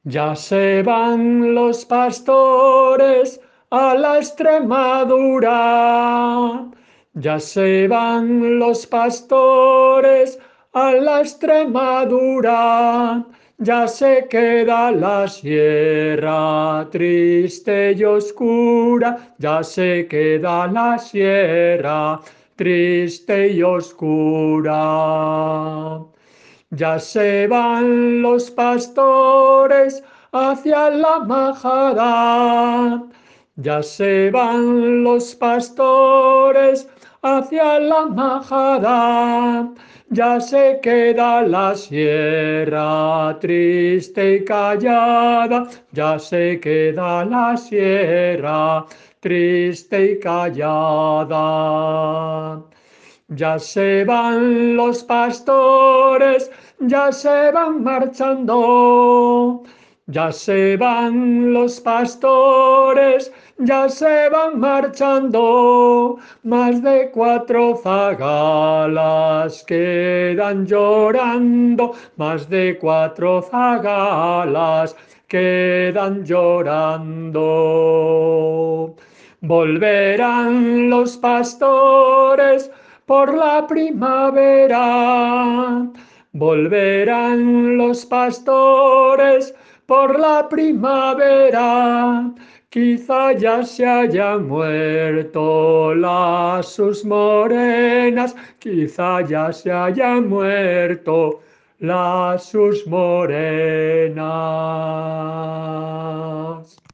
Ya se van los pastores a la Extremadura. Ya se van los pastores a la Extremadura. Ya se queda la sierra triste y oscura. Ya se queda la sierra triste y oscura. Ya se van los pastores hacia la majada. Ya se van los pastores hacia la majada. Ya se queda la sierra triste y callada. Ya se queda la sierra triste y callada. Ya se van los pastores, ya se van marchando. Ya se van los pastores, ya se van marchando. Más de 4 zagalas quedan llorando. Más de 4 zagalas quedan llorando. Volverán los pastores por la primavera. Volverán los pastores por la primavera. Quizá ya se hayan muerto las sus morenas. Quizá ya se hayan muerto las sus morenas.